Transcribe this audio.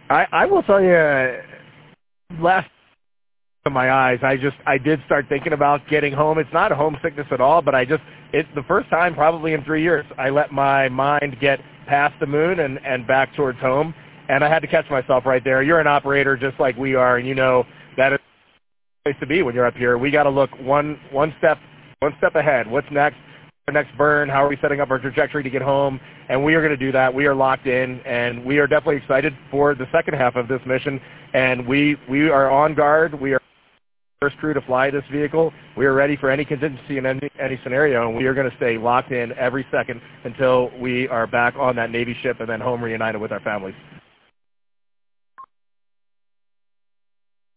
I will tell you, last in my eyes, I did start thinking about getting home. It's not a homesickness at all, but it's the first time probably in 3 years I let my mind get past the moon and back towards home, and I had to catch myself right there. You're an operator just like we are, and you know that is the place to be when you're up here. We got to look one step ahead. What's next? Our next burn, how are we setting up our trajectory to get home, and we are going to do that. We are locked in, and we are definitely excited for the second half of this mission, and we are on guard. We are the first crew to fly this vehicle. We are ready for any contingency in any scenario, and we are going to stay locked in every second until we are back on that Navy ship and then home reunited with our families.